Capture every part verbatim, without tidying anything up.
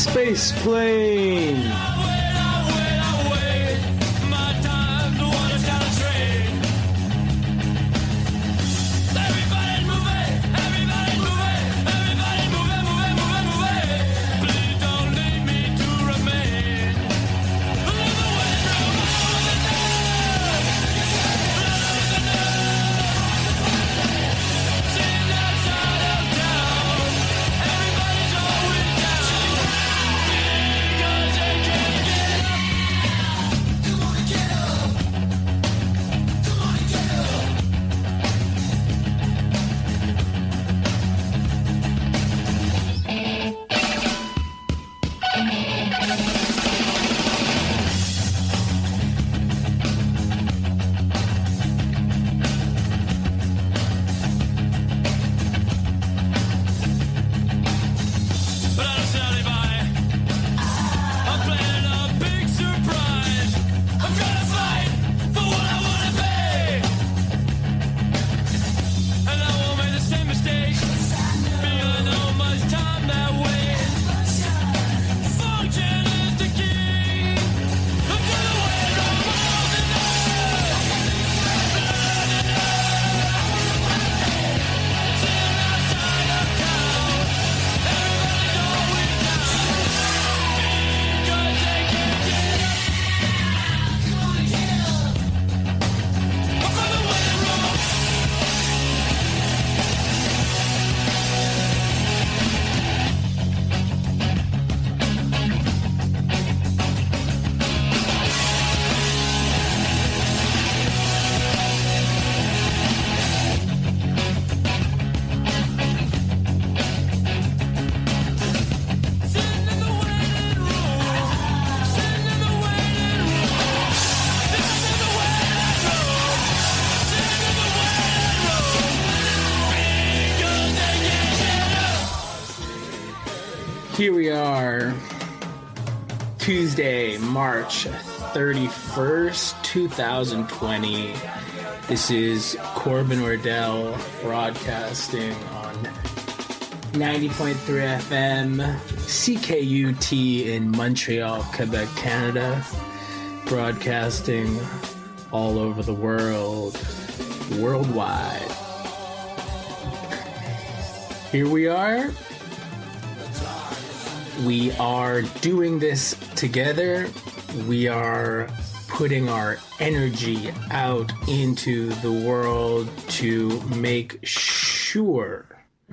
Space Plane. Here we are, Tuesday, March thirty-first, twenty twenty. This is Corbin Wardell broadcasting on ninety point three F M, C K U T in Montreal, Quebec, Canada, broadcasting all over the world, worldwide. Here we are. We are doing this together. We are putting our energy out into the world to make sure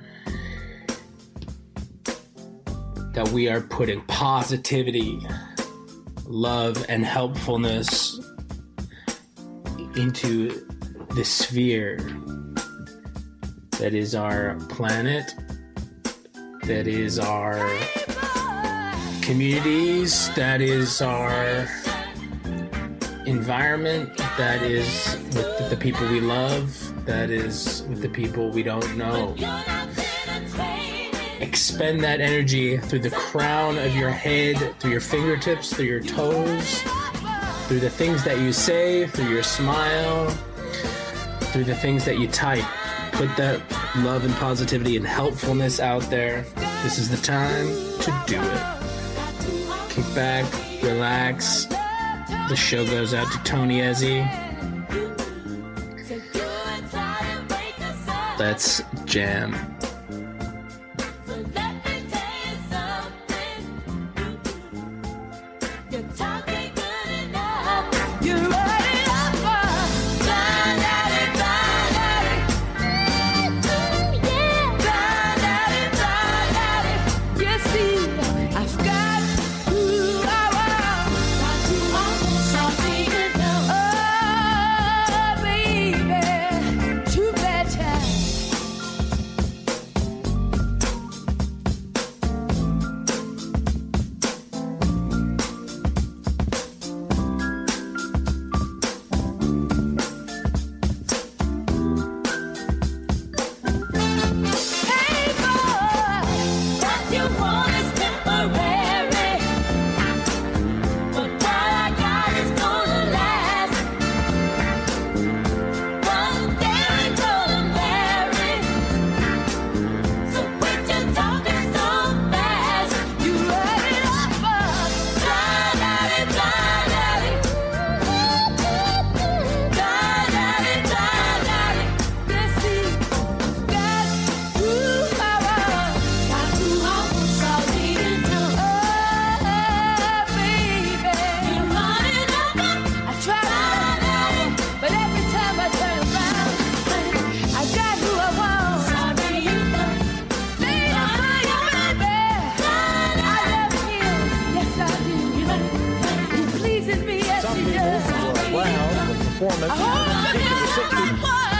that we are putting positivity, love, and helpfulness into the sphere that is our planet, that is our communities, that is our environment, that is with the people we love, that is with the people we don't know. Expend that energy through the crown of your head, through your fingertips, through your toes, through the things that you say, through your smile, through the things that you type. Put that love and positivity and helpfulness out there. This is the time to do it. Kick back, relax. The show goes out to Tony Ezzy. Let's jam. performance into the sixties.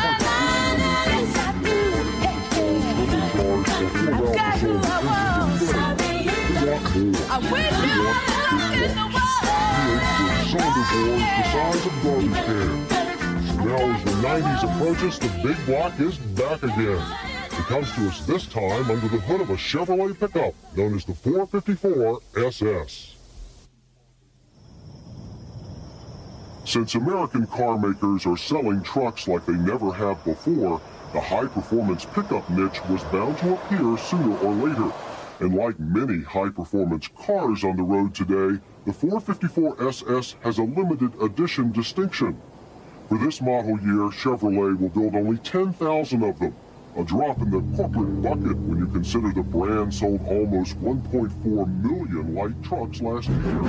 I wish you were in the cylinder bores the size of garbage cans. Now as the nineties approaches, the big block is back again. It comes to us this time under the hood of a Chevrolet pickup known as the four fifty-four S S. Since American car makers are selling trucks like they never have before, the high-performance pickup niche was bound to appear sooner or later. And like many high-performance cars on the road today, the four fifty-four S S has a limited edition distinction. For this model year, Chevrolet will build only ten thousand of them, a drop in the corporate bucket when you consider the brand sold almost one point four million light trucks last year.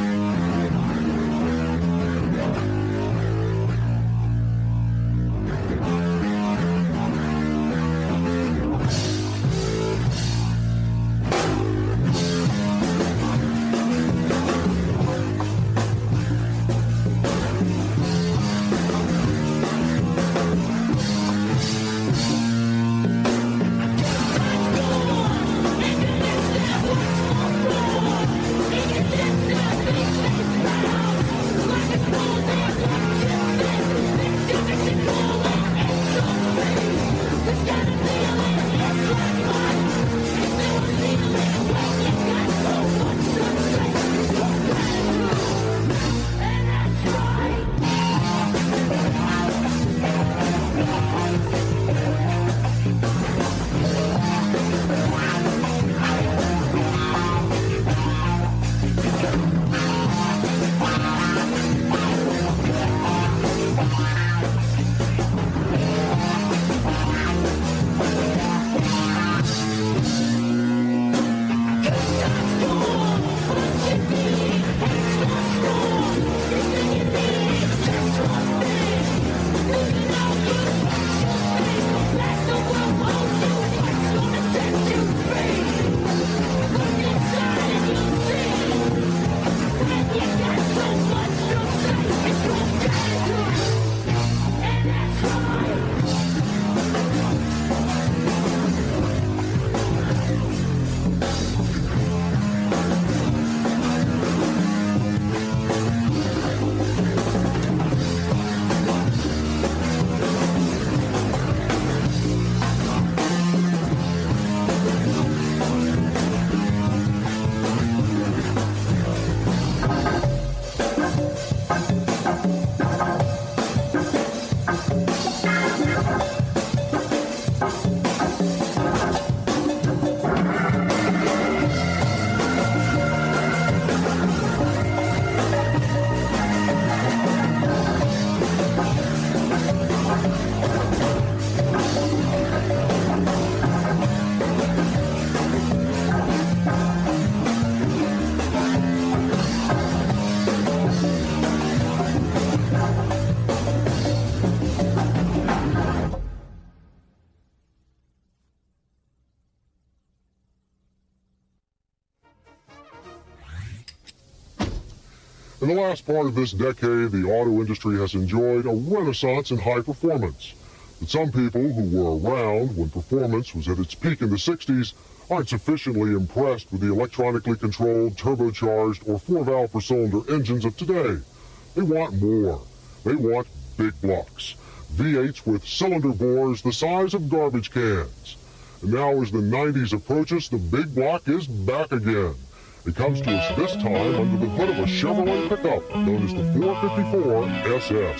In the last part of this decade, the auto industry has enjoyed a renaissance in high performance. But some people who were around when performance was at its peak in the sixties aren't sufficiently impressed with the electronically controlled, turbocharged, or four-valve per cylinder engines of today. They want more. They want big blocks. V eights with cylinder bores the size of garbage cans. And now as the nineties approaches, the big block is back again. It comes to us this time under the hood of a Chevrolet pickup known as the four fifty-four S S.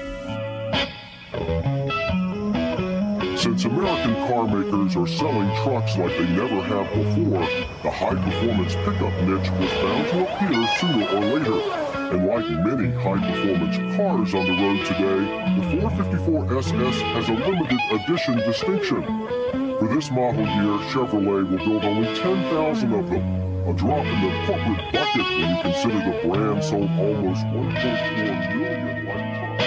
Since American car makers are selling trucks like they never have before, the high-performance pickup niche was bound to appear sooner or later. And like many high-performance cars on the road today, the four fifty-four S S has a limited edition distinction. For this model year, Chevrolet will build only ten thousand of them, a drop in the corporate bucket when you consider the brand sold almost one point four million light trucks.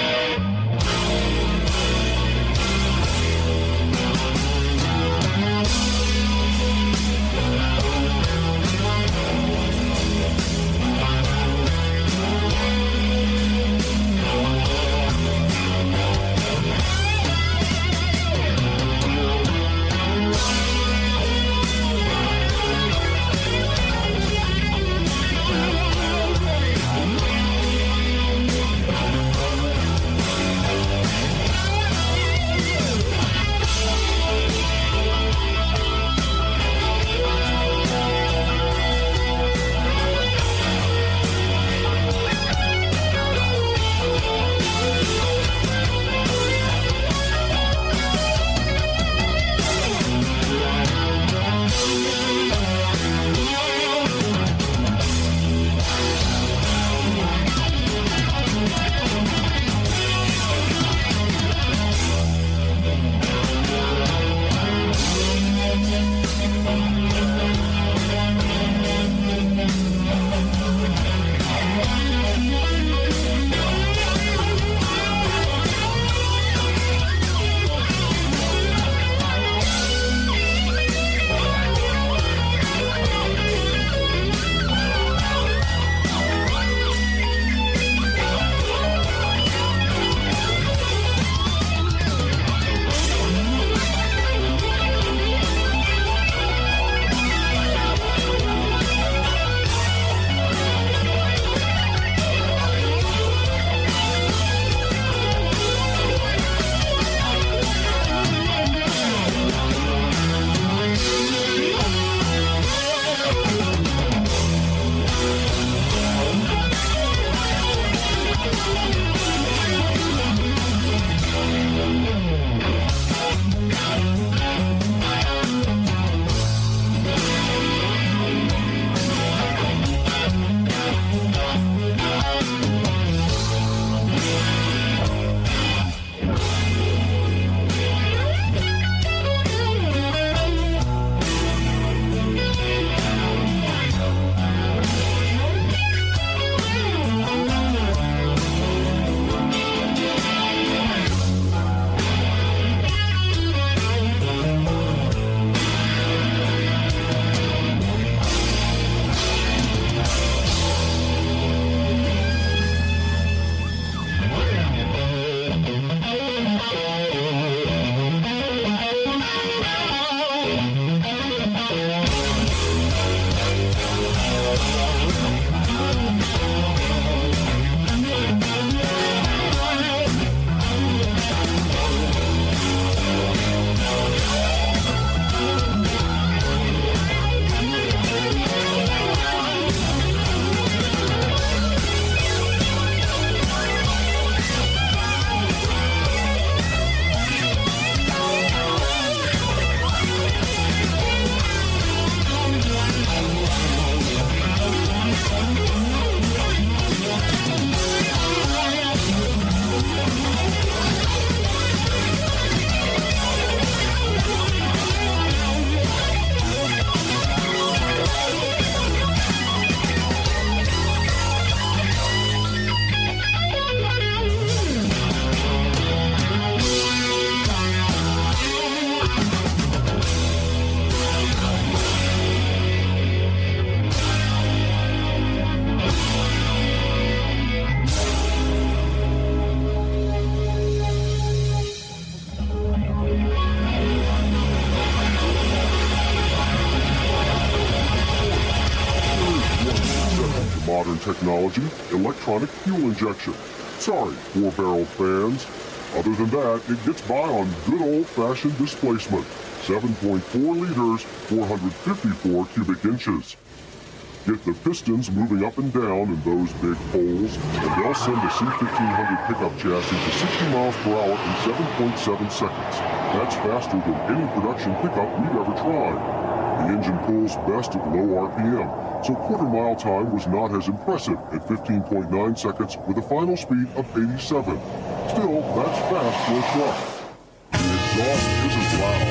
technology, electronic fuel injection. Sorry, four-barrel fans. Other than that, it gets by on good old-fashioned displacement. seven point four liters, four hundred fifty-four cubic inches. Get the pistons moving up and down in those big holes, and they'll send the C fifteen hundred pickup chassis to sixty miles per hour in seven point seven seconds. That's faster than any production pickup we've ever tried. The engine pulls best at low R P M, so quarter mile time was not as impressive at fifteen point nine seconds with a final speed of eighty-seven. Still, that's fast for a truck. The exhaust isn't loud.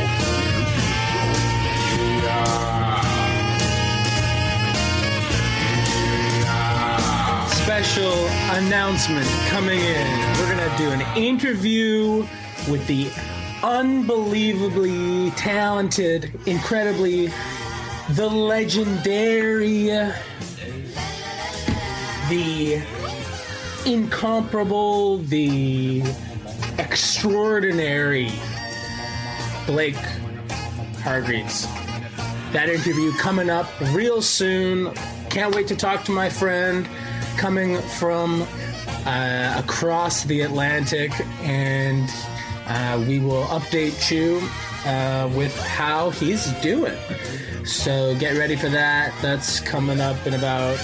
Special announcement coming in. We're going to do an interview with the unbelievably talented, incredibly, the legendary, the incomparable, the extraordinary Blake Hargreaves. That interview coming up real soon. Can't wait to talk to my friend coming from uh, across the Atlantic, and uh, we will update you uh, with how he's doing. So get ready for that. That's coming up in about,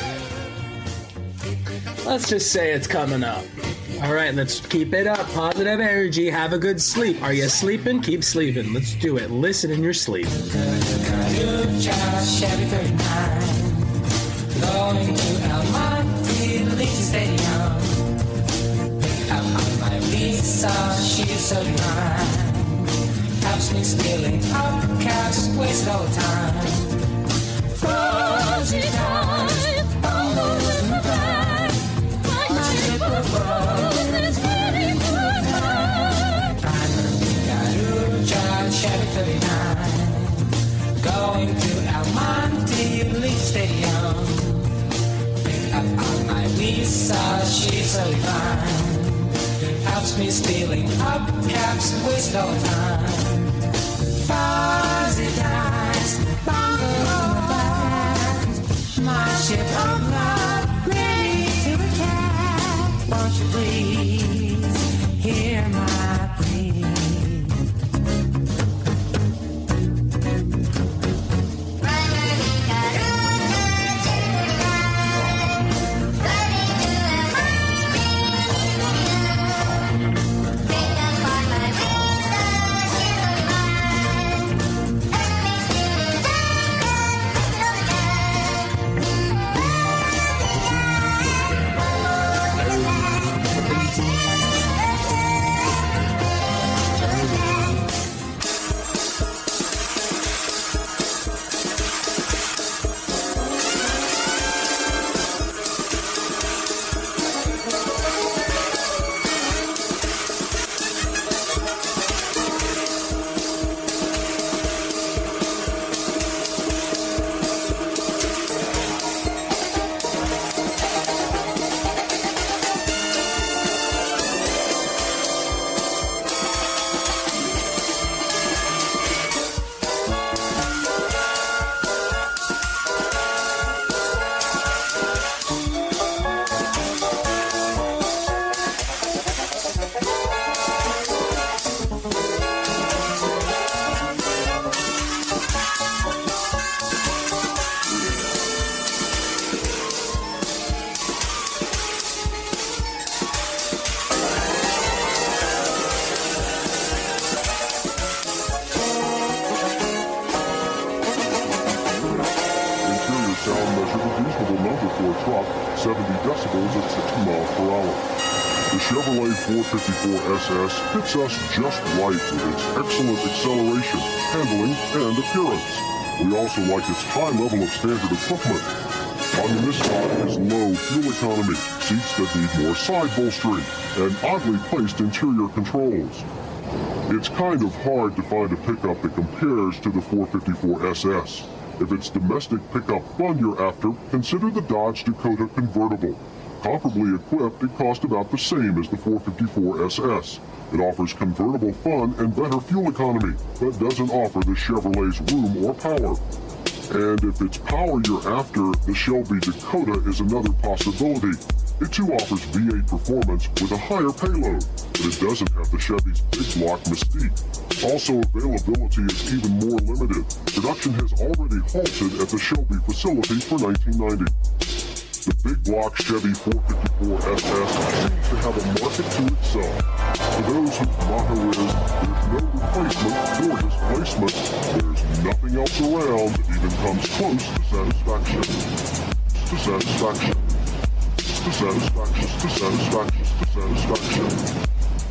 let's just say it's coming up. All right, let's keep it up. Positive energy. Have a good sleep. Are you sleeping? Keep sleeping. Let's do it. Listen in your sleep. Going to Almonte Legion Stadium. I'm on my visa, she's so divine. Helps me stealing up cash, waste no time. Frozen time, almost my pride. My ship of love is ready for a ride. I'm a Garuja Chevy thirty-nine. Going to Almonte Legion Stadium. On my visa, she's so fine. Helps me stealing up caps, waste no time. Fuzzy dice, bongo on my back. My ship of love, ready to attack. Won't you please hear my plea? seventy decibels at sixty miles per hour. The Chevrolet four fifty-four S S fits us just right with its excellent acceleration, handling, and appearance. We also like its high level of standard equipment. On this side is low fuel economy, seats that need more side bolstering, and oddly placed interior controls. It's kind of hard to find a pickup that compares to the four fifty-four S S. If it's domestic pickup fun you're after, consider the Dodge Dakota Convertible. Comparably equipped, it costs about the same as the four fifty-four S S. It offers convertible fun and better fuel economy, but doesn't offer the Chevrolet's room or power. And if it's power you're after, the Shelby Dakota is another possibility. It too offers V eight performance with a higher payload, but it doesn't have the Chevy's big block mystique. Also, availability is even more limited. Production has already halted at the Shelby facility for nineteen ninety. The big block Chevy four fifty-four S S seems to have a market to itself. For those whose motto is, there's no replacement nor displacement, there's nothing else around that even comes close to satisfaction. To satisfaction. To satisfaction. To satisfaction. To satisfaction.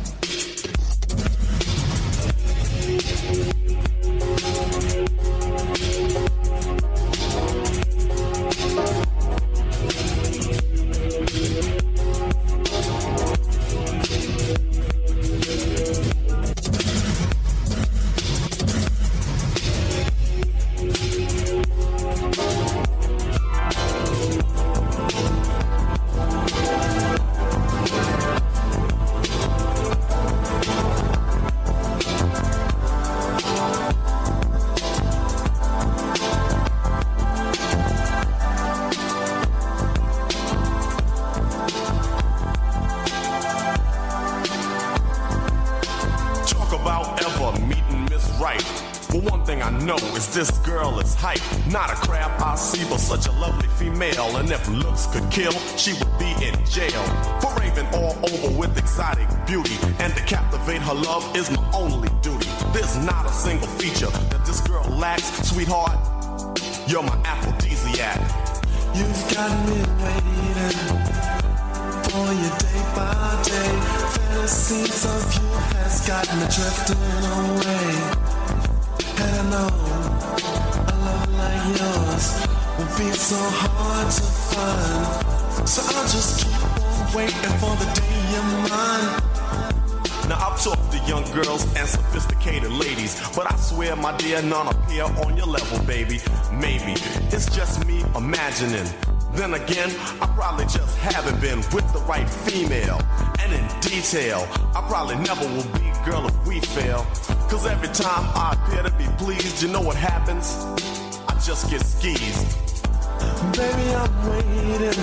This girl is hype, not a crab I see, but such a lovely female. And if looks could kill, she would be in jail. For raving all over with exotic beauty, and to captivate her love is my only duty. There's not a single feature that this girl lacks. Sweetheart, you're my aphrodisiac. You've got me waiting for you day by day. Fantasies of you has got me drifting away. And I know a love like yours will be so hard to find. So I'll just keep on waiting for the day you're mine. Now I've talked to young girls and sophisticated ladies, but I swear, my dear, none appear on your level, baby. Maybe it's just me imagining. Then again, I probably just haven't been with the right female. And in detail, I probably never will be, girl, if we fail. Cause every time I appear to be pleased, you know what happens? I just get skeezed. Baby, I'm waiting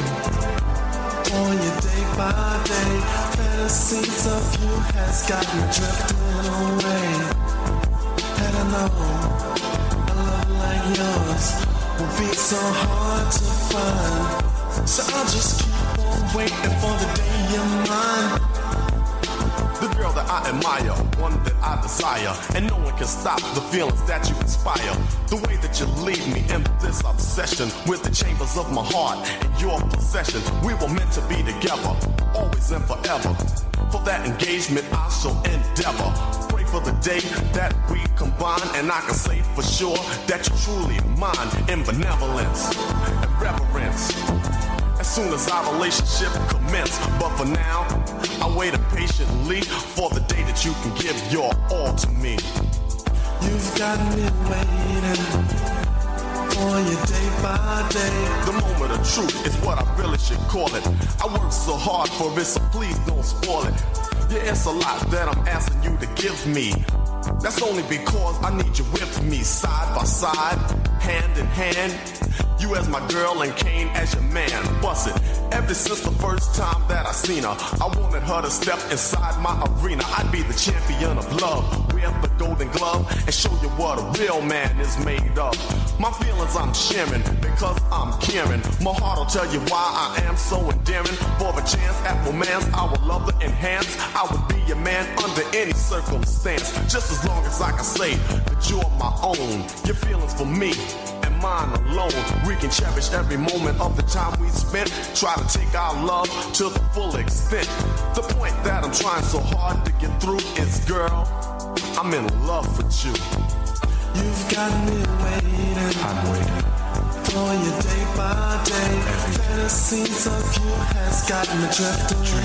for you day by day. Fantasies of you has got me drifting away. And I know a love like yours will be so hard to find. So I'll just keep on waiting for the day you're mine. The girl that I admire, one that I desire, and no one can stop the feelings that you inspire. The way that you lead me in this obsession with the chambers of my heart and your possession. We were meant to be together, always and forever. For that engagement I shall endeavor. Pray for the day that we combine, and I can say for sure that you're truly mine in benevolence and reverence. As soon as our relationship commence, but for now, I wait patiently for the day that you can give your all to me. You've got me waiting for you day by day. The moment of truth is what I really should call it. I work so hard for it, so please don't spoil it. Yeah, it's a lot that I'm asking you to give me. That's only because I need you with me, side by side, hand in hand. You as my girl and Kane as your man. Bust it. Ever since the first time that I seen her, I wanted her to step inside my arena. I'd be the champion of love, wear the golden glove, and show you what a real man is made of. My feelings I'm sharing because I'm caring. My heart will tell you why I am so endearing. For a chance at romance, I would love to enhance. I would be your man under any circumstance. Just as long as I can say that you're my own. Your feelings for me and mine alone. We can cherish every moment of the time we spent. Try to take our love to the full extent. The point that I'm trying so hard to get through is, girl, I'm in love with you. You've got me waiting. I'm waiting for you day by day. Fantasies of you has got me drifting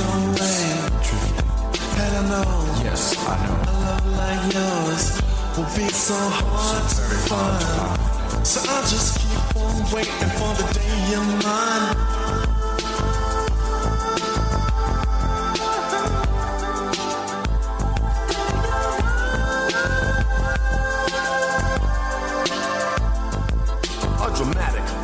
away. And I know, yes, I know, a love like yours will be so hard to find. So I'll just keep on waiting for the day you're mine.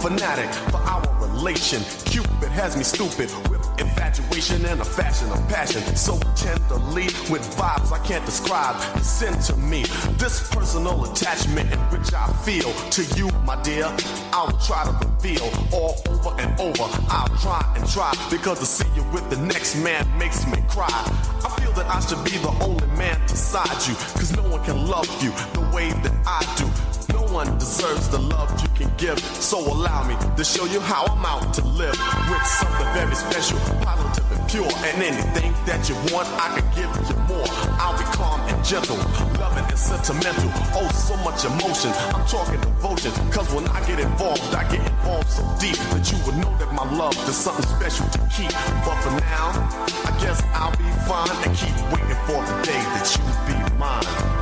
fanatic for our relation. Cupid has me stupid with infatuation and a fashion of passion. So tenderly with vibes I can't describe. Send to me this personal attachment in which I feel to you, my dear. I will try to reveal all over and over. I'll try and try because to see you with the next man makes me cry. I feel that I should be the only man beside you, cause no one can love you the way that I do. No one deserves the love you can give. So allow me to show you how I'm out to live with something very special, positive and pure. And anything that you want, I can give you more. I'll be calm and gentle, loving and sentimental. Oh, so much emotion, I'm talking devotion. Cause when I get involved, I get involved so deep that you would know that my love is something special to keep. But for now, I guess I'll be fine and keep waiting for the day that you'll be mine.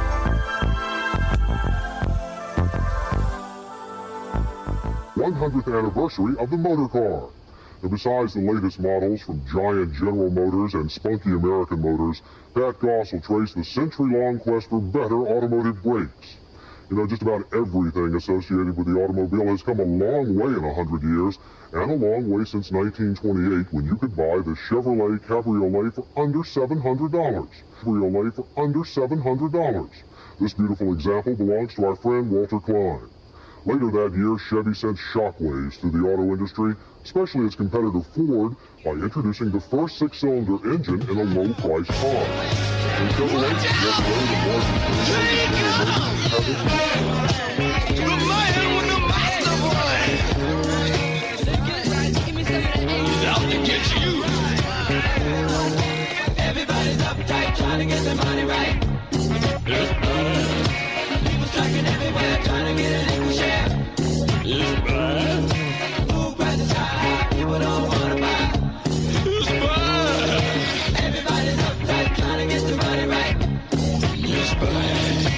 one hundredth anniversary of the motor car. And besides the latest models from Giant General Motors and Spunky American Motors, Pat Goss will trace the century-long quest for better automotive brakes. You know, just about everything associated with the automobile has come a long way in one hundred years, and a long way since nineteen twenty-eight, when you could buy the Chevrolet Cabriolet for under seven hundred dollars. Cabriolet for under seven hundred dollars. This beautiful example belongs to our friend Walter Klein. Later that year, Chevy sent shockwaves through the auto industry, especially its competitor Ford, by introducing the first six-cylinder engine in a low-priced car. And Chevrolet, Chevrolet, the The man with the master voice. He's out to get you. Everybody's uptight, trying to get their money right. People striking everywhere, trying to get an equal share. It's bad. Food prices high, people don't want to buy. It's bad. Everybody's uptight, trying to get the money right. It's bad.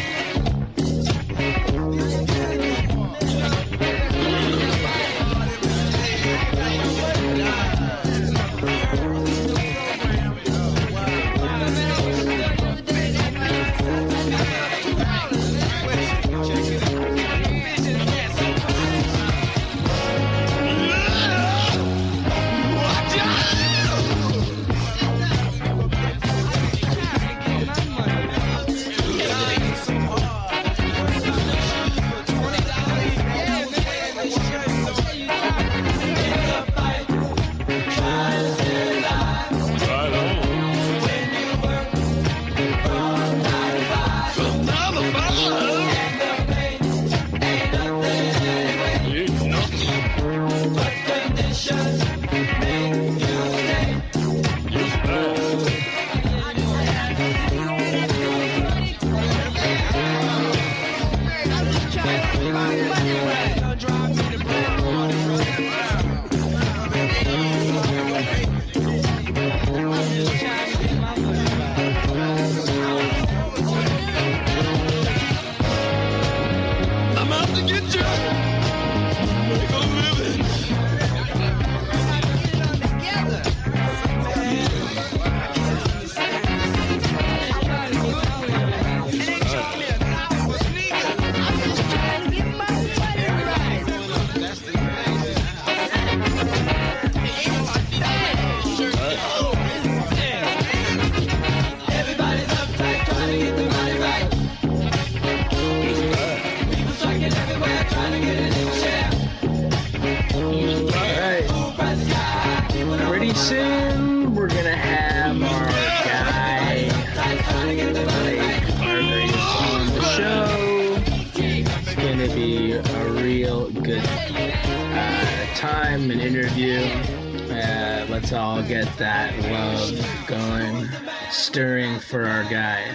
Let's all get that love going, stirring for our guy.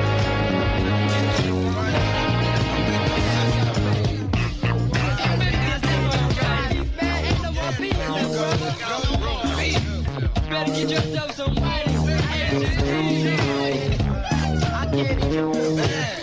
Better get yourself some white. I get it.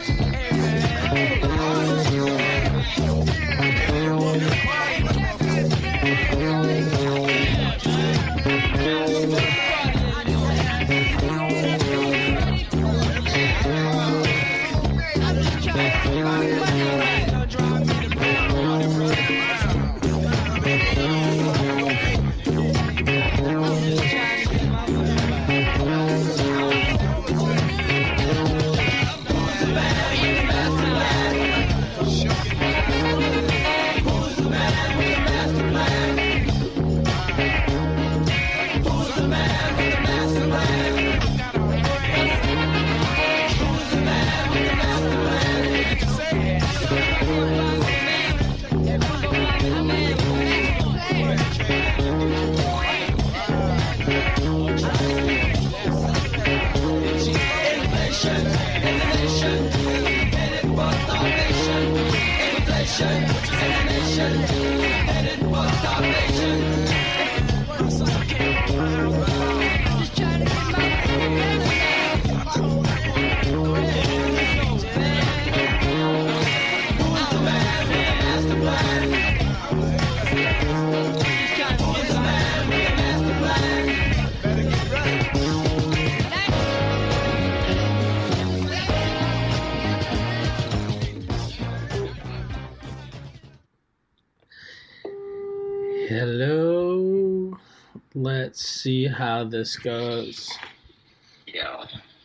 Hello. Let's see how this goes. Yeah.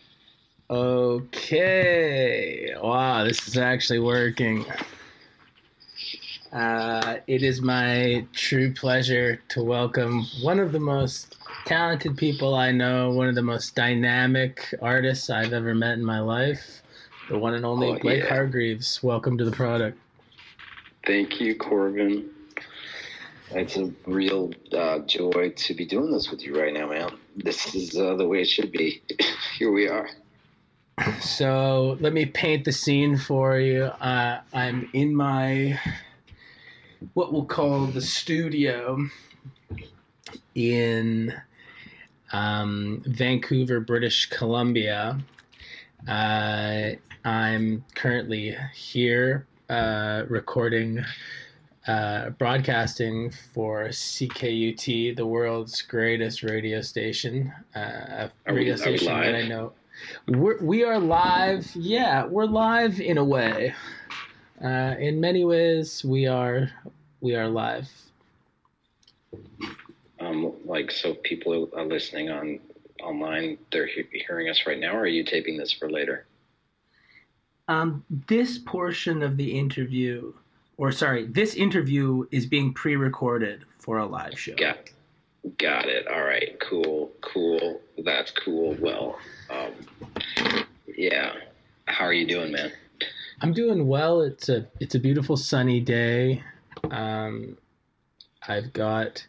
Okay. Wow, this is actually working. Uh, it is my true pleasure to welcome one of the most talented people I know, one of the most dynamic artists I've ever met in my life, the one and only Oh, Blake yeah. Hargreaves. Welcome to the product. Thank you, Corbin. It's a real uh, joy to be doing this with you right now, man. This is uh, the way it should be. Here we are. So let me paint the scene for you. Uh, I'm in my, what we'll call the studio in um, Vancouver, British Columbia. Uh, I'm currently here uh, recording, uh, broadcasting for C K U T, the world's greatest radio station. Uh, a Are radio we- are we station that I live? know. We're, we are live. Yeah, we're live in a way. Uh, in many ways, we are we are live. Um, like, so people are listening on online, they're he- hearing us right now, or are you taping this for later? Um, this portion of the interview, or sorry, this interview is being pre-recorded for a live show. Got, got it. All right. Cool. Cool. That's cool. Well, um, yeah. How are you doing, man? I'm doing well. It's a it's a beautiful sunny day. Um, I've got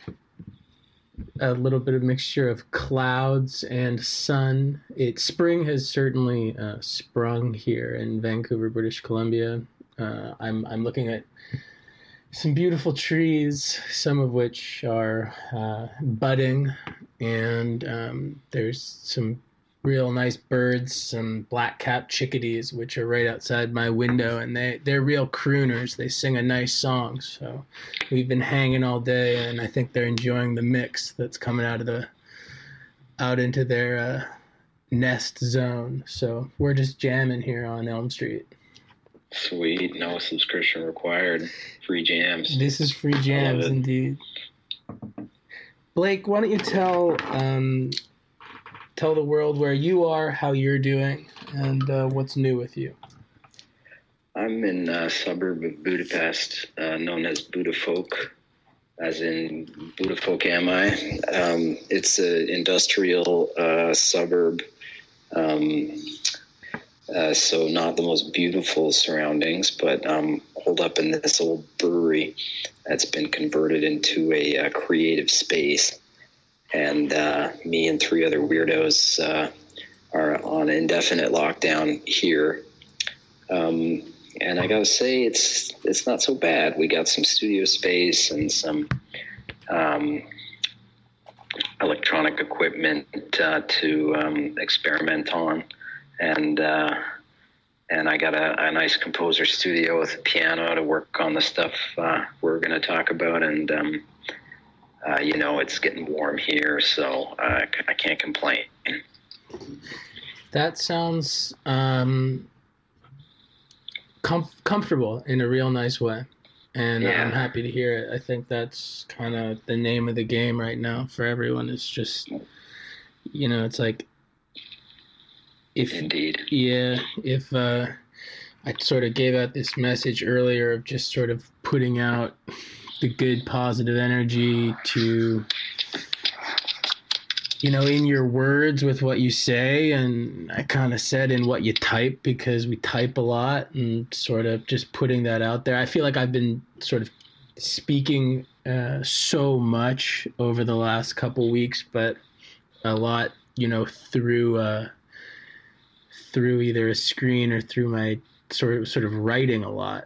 a little bit of mixture of clouds and sun. It spring has certainly uh, sprung here in Vancouver, British Columbia. Uh, I'm I'm looking at some beautiful trees, some of which are uh, budding, and um, there's some real nice birds, some black-capped chickadees, which are right outside my window, and they, they're real crooners. They sing a nice song, so we've been hanging all day, and I think they're enjoying the mix that's coming out of the out into their uh, nest zone. So we're just jamming here on Elm Street. Sweet. No subscription required. Free jams. This is free jams, it. indeed. Blake, why don't you tell um, tell the world where you are, how you're doing, and uh, what's new with you. I'm in a suburb of Budapest, uh, known as Budafolk, as in Budafolk am I. Um, it's an industrial uh, suburb, um, uh, so not the most beautiful surroundings, but um, hold up in this old brewery that's been converted into a, a creative space. And uh, me and three other weirdos uh, are on indefinite lockdown here. Um, and I gotta say, it's it's not so bad. We got some studio space and some um, electronic equipment uh, to um, experiment on, and uh, and I got a, a nice composer studio with a piano to work on the stuff uh, we're gonna talk about. And um, Uh, you know, it's getting warm here, so uh, I can't complain. That sounds um, com- comfortable in a real nice way, and Yeah. I'm happy to hear it. I think that's kind of the name of the game right now for everyone. It's just, you know, it's like, if Indeed. yeah, if uh, I sort of gave out this message earlier of just sort of putting out the good positive energy to, you know, in your words with what you say, and I kind of said in what you type, because we type a lot, and sort of just putting that out there. I feel like I've been sort of speaking uh, so much over the last couple weeks, but a lot, you know, through uh, through either a screen or through my sort of sort of writing a lot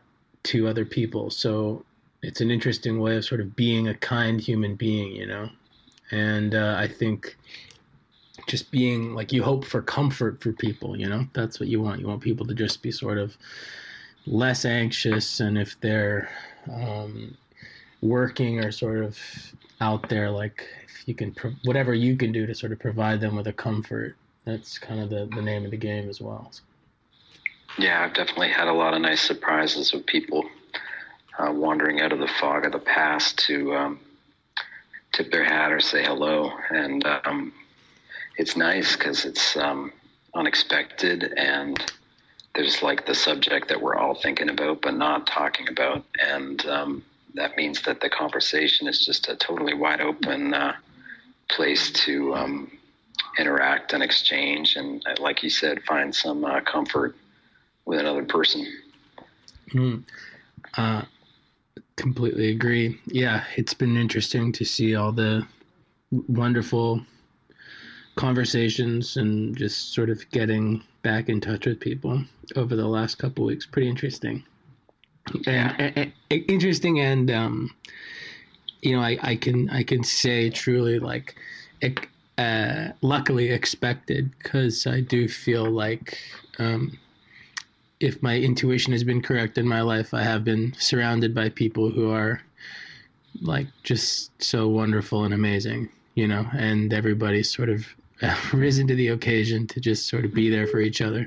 to other people. So it's an interesting way of sort of being a kind human being, you know? And uh, I think just being like, you hope for comfort for people, you know? That's what you want. You want people to just be sort of less anxious. And if they're um, working or sort of out there, like if you can, pro- whatever you can do to sort of provide them with a comfort, that's kind of the, the name of the game as well. Yeah, I've definitely had a lot of nice surprises with people uh, wandering out of the fog of the past to um, tip their hat or say hello. And um, it's nice because it's um, unexpected, and there's like the subject that we're all thinking about but not talking about. And um, that means that the conversation is just a totally wide open uh, place to um, interact and exchange. And like you said, find some uh, comfort with another person. Mm. Uh, completely agree. Yeah, it's been interesting to see all the wonderful conversations and just sort of getting back in touch with people over the last couple of weeks. Pretty interesting. Yeah. And, and, and interesting, and um, you know, I, I can I can say truly like, uh, luckily expected, because I do feel like. Um, if my intuition has been correct in my life, I have been surrounded by people who are like just so wonderful and amazing, you know, and everybody's sort of risen to the occasion to just sort of be there for each other.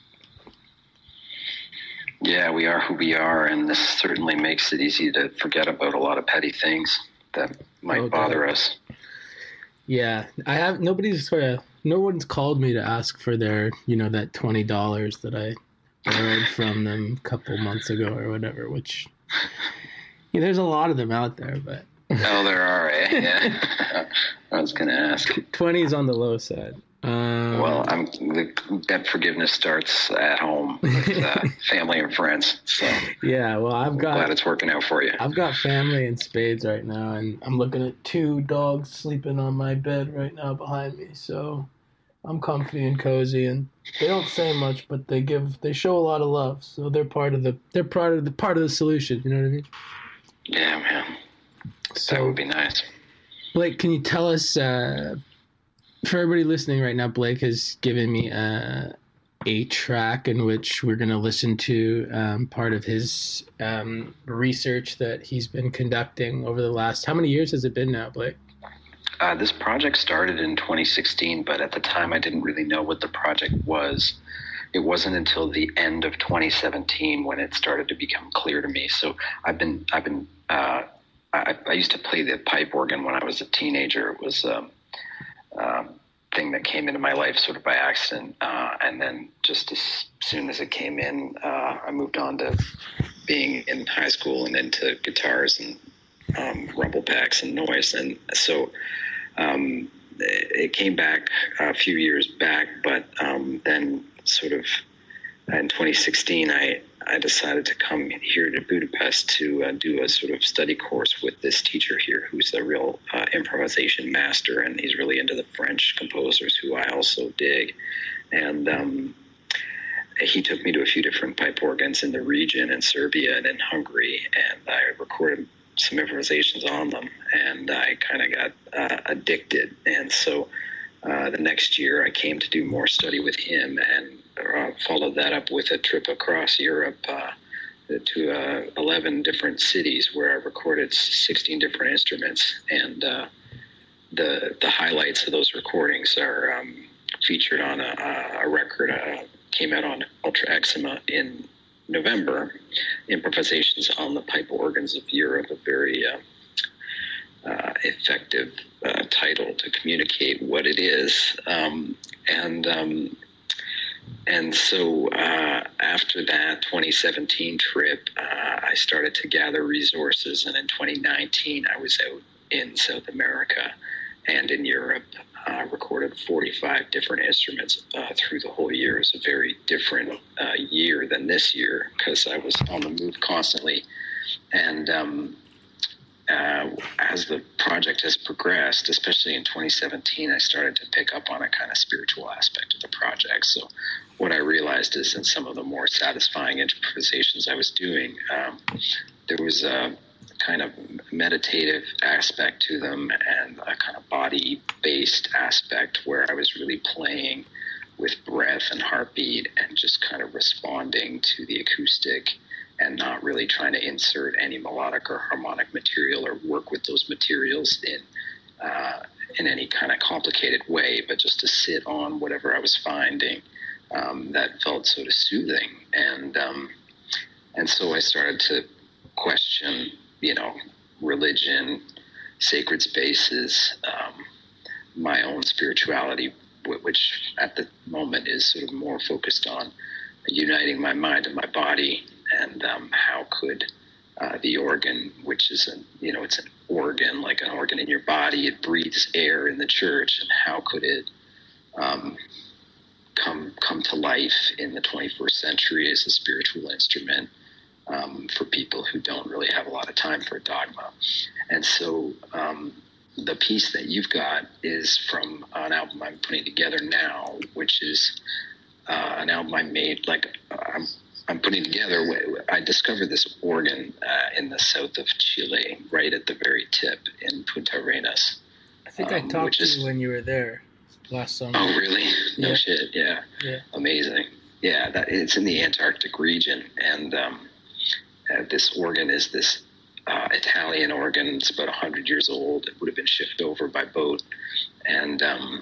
Yeah, we are who we are, and this certainly makes it easy to forget about a lot of petty things that might Okay. bother us. Yeah, I have, nobody's sort of, no one's called me to ask for their, you know, that twenty dollars that I borrowed from them a couple months ago or whatever, which, yeah, there's a lot of them out there, but. Oh, there are, eh? Yeah. I was going to ask. twenty is on the low side. Um, Well, I'm, the debt forgiveness starts at home with uh, family and friends. So yeah, well, I've got, glad it's working out for you. I've got family in spades right now, and I'm looking at two dogs sleeping on my bed right now behind me. So I'm comfy and cozy, and they don't say much, but they give, they show a lot of love. So they're part of the, they're part of the part of the solution. You know what I mean? Yeah, man. So, That would be nice. Blake, can you tell us, uh, for everybody listening right now, Blake has given me uh, a track in which we're going to listen to um, part of his um, research that he's been conducting over the last, how many years has it been now, Blake? Uh, this project started in twenty sixteen, but at the time I didn't really know what the project was. It wasn't until the end of twenty seventeen when it started to become clear to me. So I've been, I've been, uh, I, I used to play the pipe organ when I was a teenager. It was a um, um, thing that came into my life sort of by accident. Uh, and then just as soon as it came in, uh, I moved on to being in high school and into guitars and um, rumble packs and noise. And so um, it came back a few years back, but um, then sort of in twenty sixteen, I, I decided to come here to Budapest to uh, do a sort of study course with this teacher here who's a real uh, improvisation master, and he's really into the French composers who I also dig. And um, he took me to a few different pipe organs in the region, in Serbia and in Hungary, and I recorded some improvisations on them, and I kind of got uh, addicted. And so uh, the next year I came to do more study with him, and uh, followed that up with a trip across Europe uh, to uh, eleven different cities where I recorded sixteen different instruments. And uh, the the highlights of those recordings are um, featured on a, a record uh, came out on Ultra Eczema in November, Improvisations on the Pipe Organs of Europe, a very uh, uh, effective uh, title to communicate what it is. Um, and um, and so uh, after that twenty seventeen trip, uh, I started to gather resources, and in twenty nineteen I was out in South America and in Europe. Uh, recorded forty-five different instruments uh, through the whole year. It's a very different uh, year than this year because I was on the move constantly. And um, uh, as the project has progressed, especially in twenty seventeen, I started to pick up on a kind of spiritual aspect of the project. So what I realized is in some of the more satisfying improvisations I was doing, um, there was a kind of meditative aspect to them and a kind of body-based aspect where I was really playing with breath and heartbeat and just kind of responding to the acoustic and not really trying to insert any melodic or harmonic material or work with those materials in uh, in any kind of complicated way, but just to sit on whatever I was finding um, that felt sort of soothing. And um, and so I started to question, you know, religion, sacred spaces, um, my own spirituality, which at the moment is sort of more focused on uniting my mind and my body, and um, how could uh, the organ, which is, a, you know, it's an organ, like an organ in your body, it breathes air in the church, and how could it um, come come to life in the twenty-first century as a spiritual instrument um, for people who don't really have a lot of time for dogma. And so um, the piece that you've got is from an album I'm putting together now, which is uh, an album I made, like I'm, I'm putting together. I discovered this organ uh, in the south of Chile, right at the very tip in Punta Arenas. I think um, I talked to is, you when you were there last summer. Oh, really? No yeah. shit. Yeah. Yeah. Amazing. Yeah, that it's in the Antarctic region, and um, uh, this organ is this Uh, Italian organ. It's about one hundred years old. It would have been shipped over by boat, and um,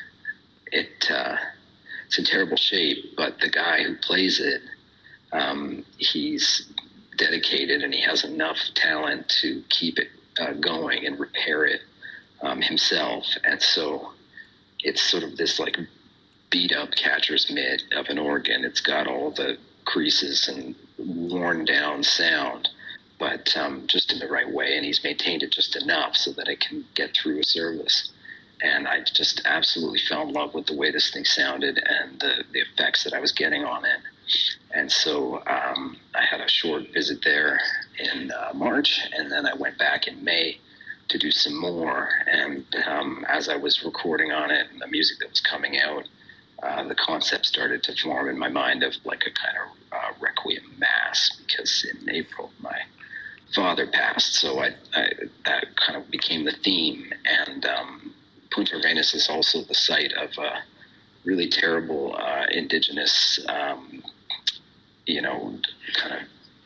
it uh, it's in terrible shape. But the guy who plays it, um, he's dedicated, and he has enough talent to keep it uh, going and repair it um, himself. And so it's sort of this like beat up catcher's mitt of an organ. It's got all the creases and worn down sound, but um, just in the right way, and he's maintained it just enough so that it can get through a service. And I just absolutely fell in love with the way this thing sounded and the, the effects that I was getting on it. And so um, I had a short visit there in uh, March, and then I went back in May to do some more. And um, as I was recording on it and the music that was coming out, uh, the concept started to form in my mind of like a kind of uh, requiem mass, because in April my father passed, so I, I that kind of became the theme. And um, Punta Arenas is also the site of a really terrible uh, indigenous, um, you know, kind of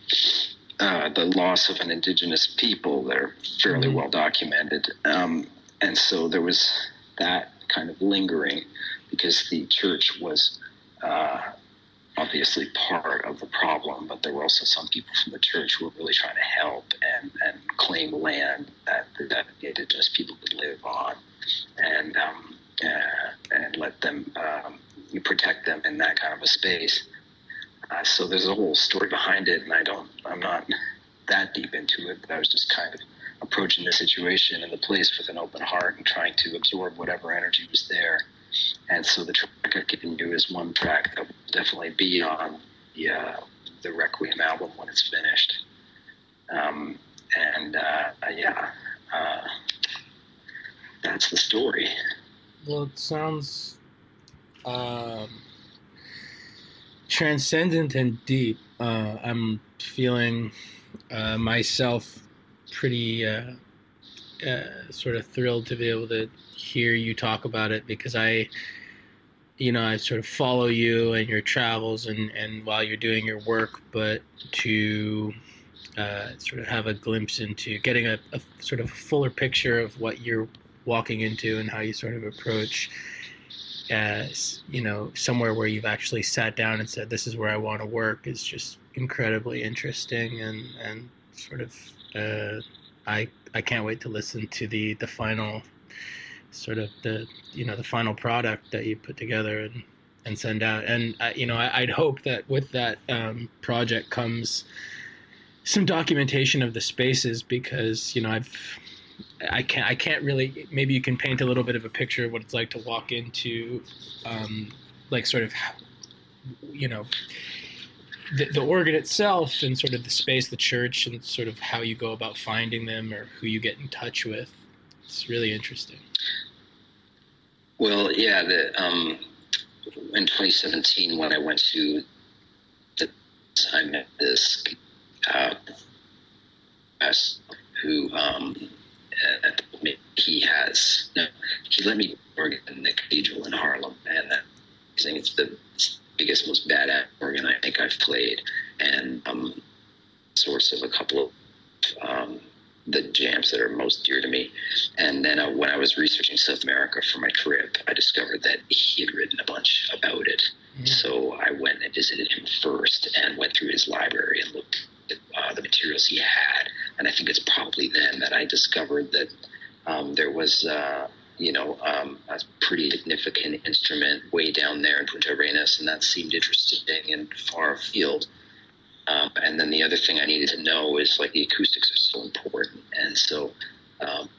uh, the loss of an indigenous people. They're fairly well documented, um, and so there was that kind of lingering, because the church was uh, obviously part of the problem, but there were also some people from the church who were really trying to help and, and claim land that, that indigenous people could live on, and um, uh, and let them um, protect them in that kind of a space. Uh, so there's a whole story behind it, and I don't, I'm not that deep into it, but I was just kind of approaching the situation and the place with an open heart and trying to absorb whatever energy was there. And so the track I've given you is one track that will definitely be on the, uh, the Requiem album when it's finished. Um, and uh, yeah, uh, that's the story. Well, it sounds um, transcendent and deep. Uh, I'm feeling uh, myself pretty uh, uh, sort of thrilled to be able to hear you talk about it, because I, you know, I sort of follow you and your travels and, and while you're doing your work, but to uh, sort of have a glimpse into getting a, a sort of fuller picture of what you're walking into and how you sort of approach as, you know, somewhere where you've actually sat down and said, this is where I want to work, is just incredibly interesting. And, and sort of, uh, I, I can't wait to listen to the, the final sort of the, you know, the final product that you put together and, and send out. And, I, you know, I, I'd hope that with that um, project comes some documentation of the spaces, because, you know, I've, I can't, I can't really, maybe you can paint a little bit of a picture of what it's like to walk into, um, like sort of, you know, the, the organ itself and sort of the space, the church, and sort of how you go about finding them or who you get in touch with. It's really interesting. Well, yeah, the, um, in twenty seventeen, when I went to the, I met this uh, who um, uh, he has, no, he let me organ in the cathedral in Harlem, and uh, I think it's the biggest, most badass organ I think I've played, and um, source of a couple of um, the jams that are most dear to me. And then uh, when I was researching South America for my trip, I discovered that he had written a bunch about it. Mm-hmm. So I went and visited him first and went through his library and looked at uh, the materials he had. And I think it's probably then that I discovered that um, there was, uh, you know, um, a pretty significant instrument way down there in Punta Arenas, and that seemed interesting and far afield. Um, and then the other thing I needed to know is, like, the acoustics are so important. And so um,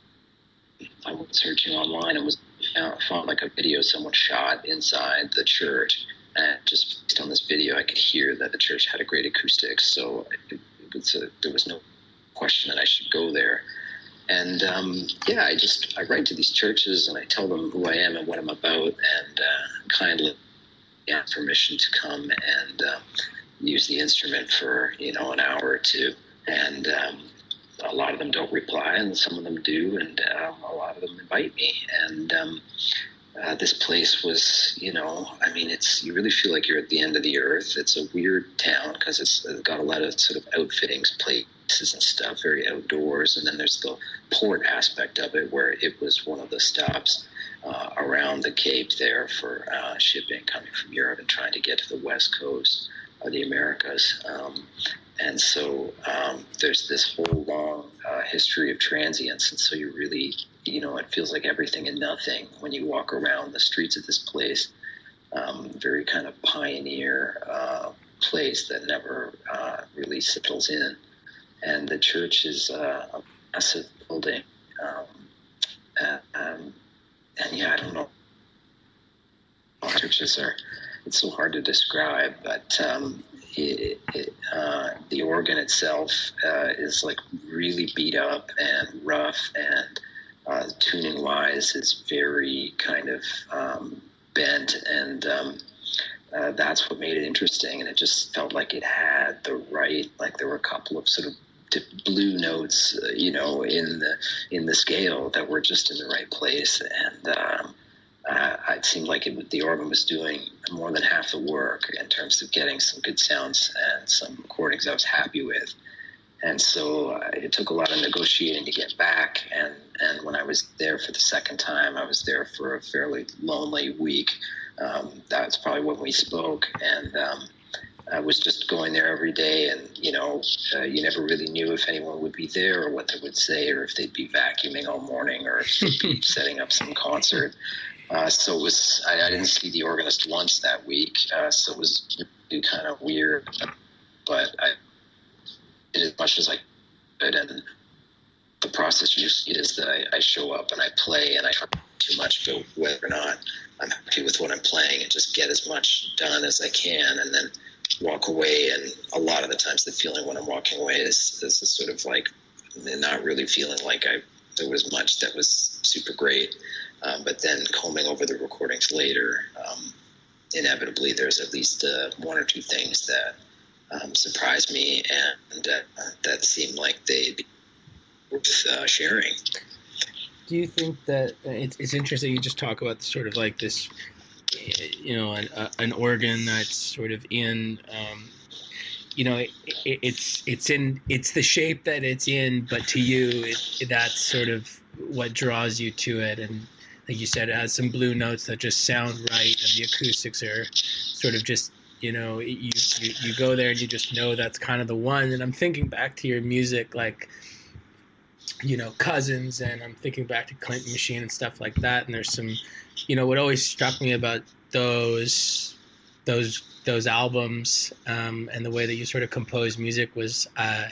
I went searching online and was found, found like a video someone shot inside the church. And just based on this video, I could hear that the church had a great acoustics. So it, it was a, there was no question that I should go there. And um, yeah, I just I write to these churches and I tell them who I am and what I'm about, and uh, kindly ask permission to come and uh, use the instrument for, you know, an hour or two. And um, a lot of them don't reply, and some of them do, and uh, a lot of them invite me. And um, uh, this place was, you know, I mean, it's, you really feel like you're at the end of the earth. It's a weird town because it's got a lot of sort of outfittings, places and stuff, very outdoors. And then there's the port aspect of it, where it was one of the stops uh, around the Cape there for uh, shipping coming from Europe and trying to get to the West Coast of the Americas. Um, and so um, there's this whole long uh, history of transience. And so you really, you know, it feels like everything and nothing when you walk around the streets of this place. Um, very kind of pioneer uh, place that never uh, really settles in. And the church is uh, a massive building. Um, and, um, and yeah, I don't know. Churches are, it's so hard to describe, but um, it, it, uh, the organ itself uh, is like really beat up and rough, and uh, tuning wise is very kind of um, bent, and um, uh, that's what made it interesting. And it just felt like it had the right, like there were a couple of sort of blue notes, uh, you know, in the in the scale that were just in the right place. And um, uh, it seemed like it, the organ was doing more than half the work in terms of getting some good sounds and some recordings I was happy with. And so uh, it took a lot of negotiating to get back. And, and when I was there for the second time, I was there for a fairly lonely week. Um, that's probably when we spoke. And um, I was just going there every day, and, you know, uh, you never really knew if anyone would be there or what they would say, or if they'd be vacuuming all morning, or if they'd be setting up some concert. Uh, so it was, I, I didn't see the organist once that week, uh, so it was really kind of weird, but I did as much as I could, and the process usually is that I, I show up and I play, and I try too much about whether or not I'm happy with what I'm playing, and just get as much done as I can, and then walk away. And a lot of the times the feeling when I'm walking away is, is sort of like not really feeling like I there was much that was super great. Um, but then combing over the recordings later, um, inevitably there's at least uh, one or two things that um, surprised me, and uh, that seemed like they'd be worth uh, sharing. Do you think that it's, it's interesting you just talk about the sort of like this, you know, an, uh, an organ that's sort of in, um, you know, it, it, it's it's in it's the shape that it's in, but to you, it, that's sort of what draws you to it. And like you said, it has some blue notes that just sound right, and the acoustics are sort of just, you know, you you, you go there and you just know that's kind of the one. And I'm thinking back to your music, like, you know, Cousins, and I'm thinking back to Clinton Machine and stuff like that. And there's some, you know, what always struck me about those those those albums um, and the way that you sort of compose music was, uh,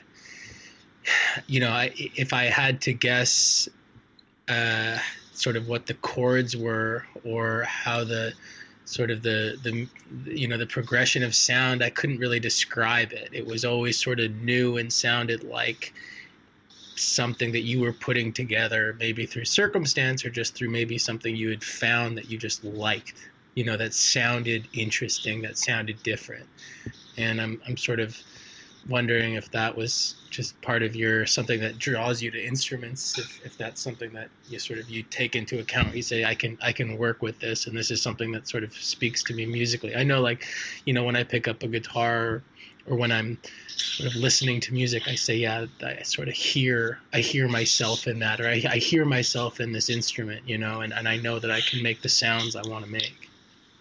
you know, I, if I had to guess uh, sort of what the chords were, or how the sort of the, the, you know, the progression of sound, I couldn't really describe it. It was always sort of new and sounded like something that you were putting together, maybe through circumstance or just through maybe something you had found that you just liked, you know, that sounded interesting, that sounded different. And I'm, I'm sort of wondering if that was just part of your, something that draws you to instruments, if, if that's something that you sort of, you take into account. You say, I can, I can work with this, and this is something that sort of speaks to me musically. I know, like, you know, when I pick up a guitar or when I'm sort of listening to music, I say, yeah, I sort of hear, I hear myself in that, or I, I hear myself in this instrument, you know, and, and I know that I can make the sounds I want to make.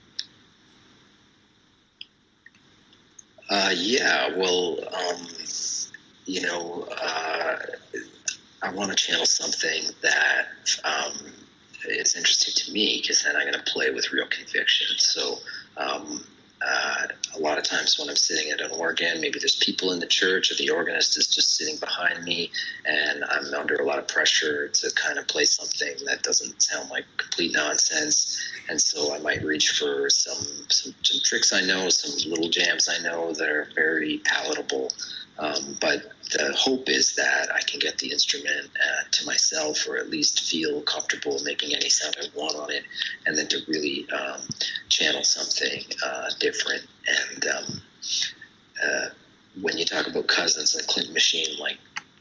Uh, yeah, well, um, you know, uh, I want to channel something that um, is interesting to me, because then I'm going to play with real conviction. So um, uh, a lot of times when I'm sitting at an organ, maybe there's people in the church, or the organist is just sitting behind me, and I'm under a lot of pressure to kind of play something that doesn't sound like complete nonsense. And so I might reach for some, some, some tricks I know, some little jams I know that are very palatable. Um, but the hope is that I can get the instrument uh, to myself, or at least feel comfortable making any sound I want on it, and then to really um, channel something uh, different. And um, uh, when you talk about Cousins and Clinton Machine, like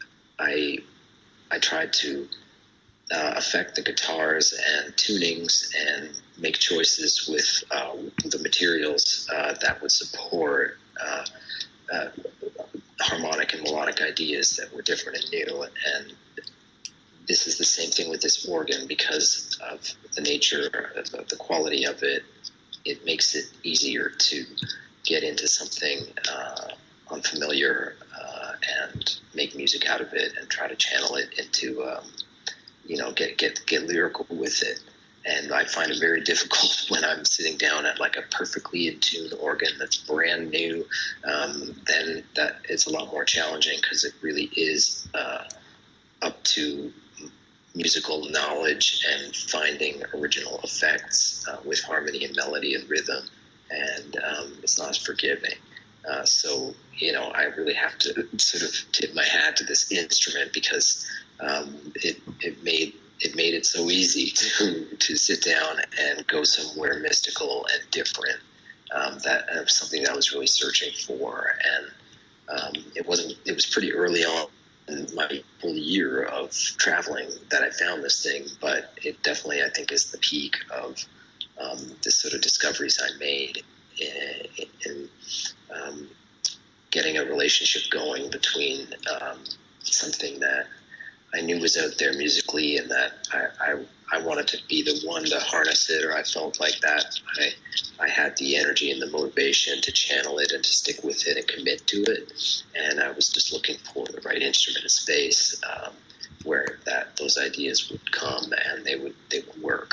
I, I tried to uh, affect the guitars and tunings and make choices with uh, the materials uh, that would support uh, uh, harmonic and melodic ideas that were different and new. And this is the same thing with this organ, because of the nature of the quality of it. It makes it easier to get into something uh, unfamiliar uh, and make music out of it, and try to channel it into, um, you know, get get get lyrical with it. And I find it very difficult when I'm sitting down at like a perfectly in tune organ that's brand new. Um, then that it's a lot more challenging, because it really is uh, up to musical knowledge and finding original effects uh, with harmony and melody and rhythm. And um, it's not as forgiving. Uh, so, you know, I really have to sort of tip my hat to this instrument, because um, it, it made it made it so easy to, to sit down and go somewhere mystical and different. Um, that uh, was something that I was really searching for. And um, it wasn't, it was pretty early on in my whole year of traveling that I found this thing, but it definitely, I think, is the peak of um, the sort of discoveries I made in, in um, getting a relationship going between um, something that I knew was out there musically, and that I, I I wanted to be the one to harness it, or I felt like that I I had the energy and the motivation to channel it and to stick with it and commit to it. And I was just looking for the right instrument and space um, where that those ideas would come and they would they would work.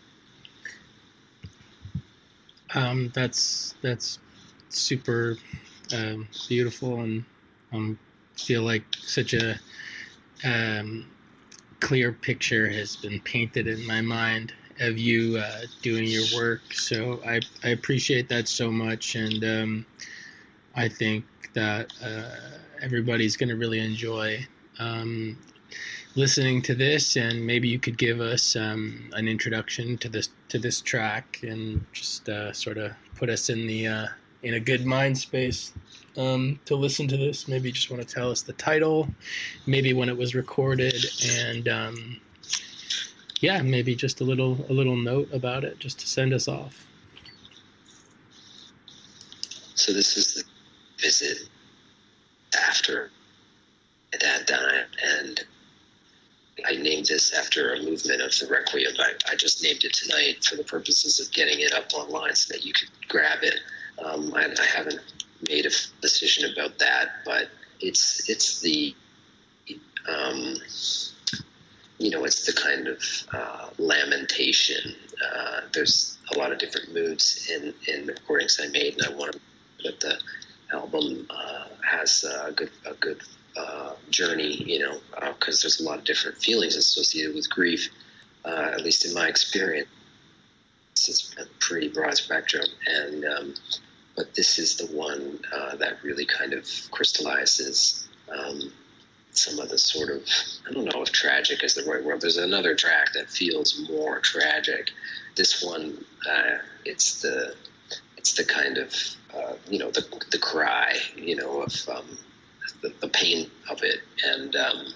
Um, that's that's super um, beautiful, and um, feel like such a um, clear picture has been painted in my mind of you uh, doing your work. So I, I appreciate that so much, and um, I think that uh, everybody's going to really enjoy um, listening to this. And maybe you could give us um, an introduction to this to this track, and just uh, sort of put us in the uh, in a good mind space um, to listen to this. Maybe you just want to tell us the title, maybe when it was recorded, and um, yeah, maybe just a little a little note about it, just to send us off. So this is the visit after my dad died, and I named this after a movement of the Requiem. I, I just named it tonight for the purposes of getting it up online so that you could grab it. Um, I, I haven't made a decision about that, but it's it's the um, you know it's the kind of uh, lamentation. Uh, there's a lot of different moods in in the recordings I made, and I wanted that the album uh, has a good a good uh, journey, you know, because uh, there's a lot of different feelings associated with grief, uh, at least in my experience. it's it's a pretty broad spectrum, and um, but this is the one uh, that really kind of crystallizes um, some of the sort of, I don't know if tragic is the right word. There's another track that feels more tragic. This one, uh, it's the it's the kind of uh, you know the the cry, you know, of um, the, the pain of it, and um,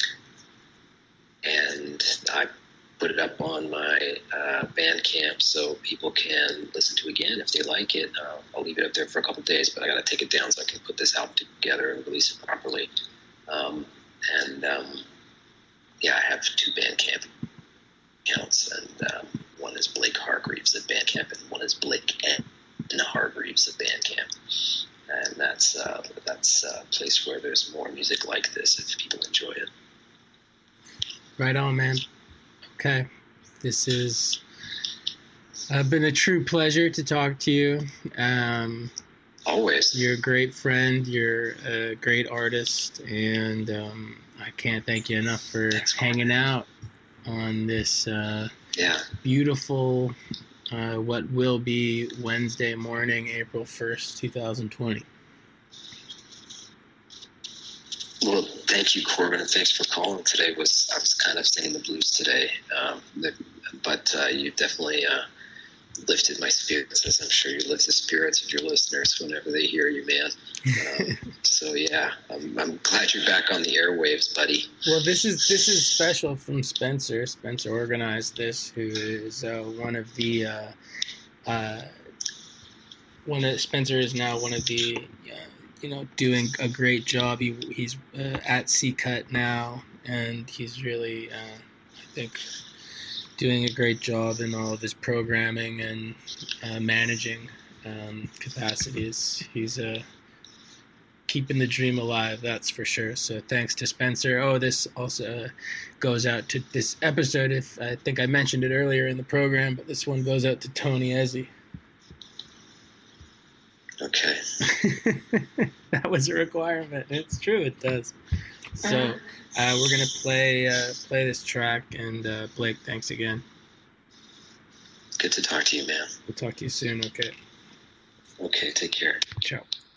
and I put it up on my uh, Bandcamp so people can listen to it again if they like it. Uh, I'll leave it up there for a couple of days, but I got to take it down so I can put this album together and release it properly. Um, and um, yeah, I have two Bandcamp accounts, and um, one is Blake Hargreaves at Bandcamp, and one is Blake N. Hargreaves at Bandcamp. And that's uh, that's a place where there's more music like this if people enjoy it. Right on, man. Okay, this has uh, been a true pleasure to talk to you. Um, Always. You're a great friend. You're a great artist, and um, I can't thank you enough for Thanks, hanging out on this uh, yeah. beautiful, uh, what will be Wednesday morning, April first, twenty twenty. Well, thank you, Corbin, and thanks for calling today. Was I was kind of singing the blues today, um, but uh, you definitely uh, lifted my spirits, as I'm sure you lift the spirits of your listeners whenever they hear you, man. Um, so yeah, I'm, I'm glad you're back on the airwaves, buddy. Well, this is this is special from Spencer. Spencer organized this, who is uh, one of the uh, uh, one of Spencer is now one of the. Uh, you know, doing a great job. He, he's uh, at C-Cut now, and he's really, uh, I think, doing a great job in all of his programming and uh, managing um, capacities. He's uh, keeping the dream alive, that's for sure. So thanks to Spencer. Oh, this also uh, goes out to this episode. If I think I mentioned it earlier in the program, but this one goes out to Tony Ezzy. Okay. That was a requirement. It's true, it does. So uh, we're gonna play uh, play this track, and uh, Blake, thanks again. Good to talk to you, man. We'll talk to you soon. Okay. Okay, take care. Ciao.